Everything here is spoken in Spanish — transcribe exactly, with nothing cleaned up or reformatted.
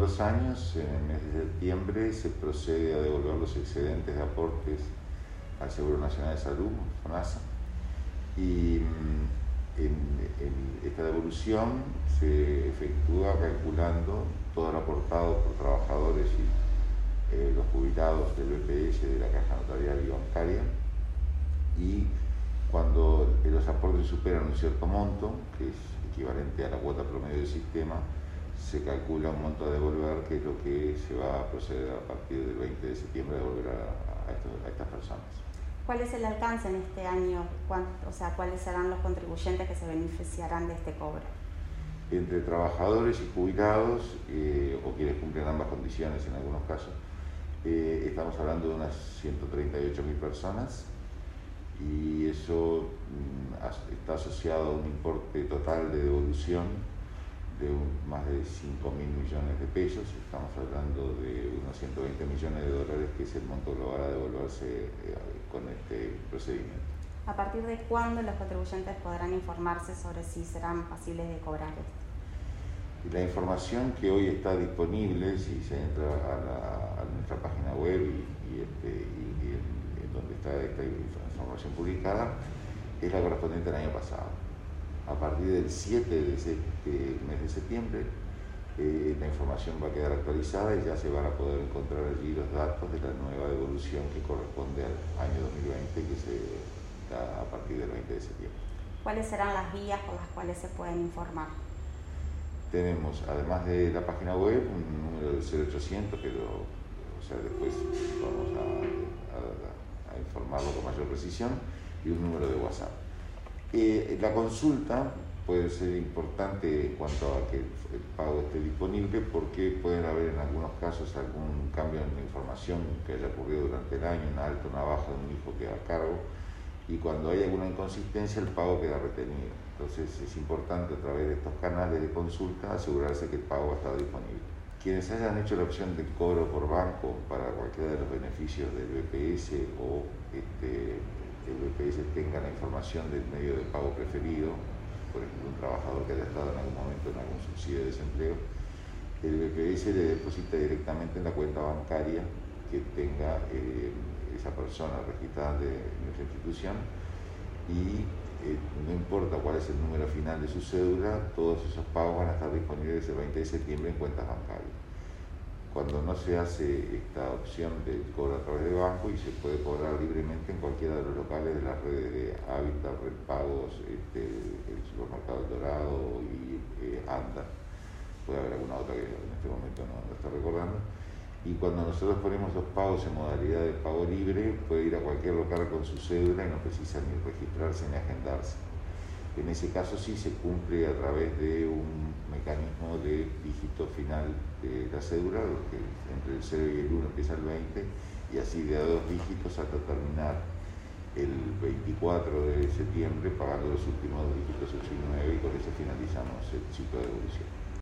los años, en el mes de septiembre, se procede a devolver los excedentes de aportes al Seguro Nacional de Salud, FONASA, y en, en esta devolución se efectúa calculando todo lo aportado por trabajadores y eh, los jubilados del B P S, de la Caja Notarial y Bancaria, y cuando los aportes superan un cierto monto, que es equivalente a la cuota promedio del sistema, se calcula un monto a devolver, que es lo que se va a proceder a partir del veinte de septiembre a devolver a, a, estos, a estas personas. ¿Cuál es el alcance en este año? O sea, ¿cuáles serán los contribuyentes que se beneficiarán de este cobro? Entre trabajadores y jubilados, eh, o quienes cumplen ambas condiciones en algunos casos, eh, estamos hablando de unas ciento treinta y ocho mil personas, y eso mm, está asociado a un importe total de devolución de un, más de cinco mil millones de pesos. Estamos hablando de unos ciento veinte millones de dólares, que es el monto global a devolverse eh, con este procedimiento. ¿A partir de cuándo los contribuyentes podrán informarse sobre si serán pasibles de cobrar esto? Y la información que hoy está disponible, si se entra a, la, a nuestra página web y, y, este, y, y en, en donde está esta información publicada, es la correspondiente al año pasado. A partir del siete de este mes de septiembre, eh, la información va a quedar actualizada y ya se van a poder encontrar allí los datos de la nueva devolución que corresponde al año dos mil veinte, que se da a partir del veinte de septiembre. ¿Cuáles serán las vías por las cuales se pueden informar? Tenemos, además de la página web, un número de cero ochocientos, pero o sea, después vamos a, a, a informarlo con mayor precisión, y un número de WhatsApp. Eh, la consulta puede ser importante en cuanto a que el pago esté disponible, porque pueden haber en algunos casos algún cambio en la información que haya ocurrido durante el año, una alta, una baja de un hijo que a cargo, y cuando hay alguna inconsistencia el pago queda retenido. Entonces es importante, a través de estos canales de consulta, asegurarse que el pago ha estado disponible. Quienes hayan hecho la opción de cobro por banco para cualquiera de los beneficios del B P S, o este, el B P S tenga la información del medio de pago preferido, por ejemplo un trabajador que haya estado en algún momento en algún subsidio de desempleo, el B P S le deposita directamente en la cuenta bancaria que tenga eh, esa persona registrada de nuestra institución, y eh, no importa cuál es el número final de su cédula, todos esos pagos van a estar disponibles el veinte de septiembre en cuentas bancarias. Cuando no se hace esta opción del cobro a través de banco, y se puede cobrar libremente en cualquiera de los locales de las redes de Hábitat, Redpagos, este, el supermercado El Dorado y eh, Anda. Puede haber alguna otra que en este momento no, no está recordando. Y cuando nosotros ponemos los pagos en modalidad de pago libre, puede ir a cualquier local con su cédula y no precisa ni registrarse ni agendarse. En ese caso sí se cumple a través de un mecanismo de dígito final de la cédula, que entre el cero y el uno empieza el veinte, y así de a dos dígitos hasta terminar el veinticuatro de septiembre pagando los últimos dos dígitos, el nueve, y con eso finalizamos el ciclo de devolución.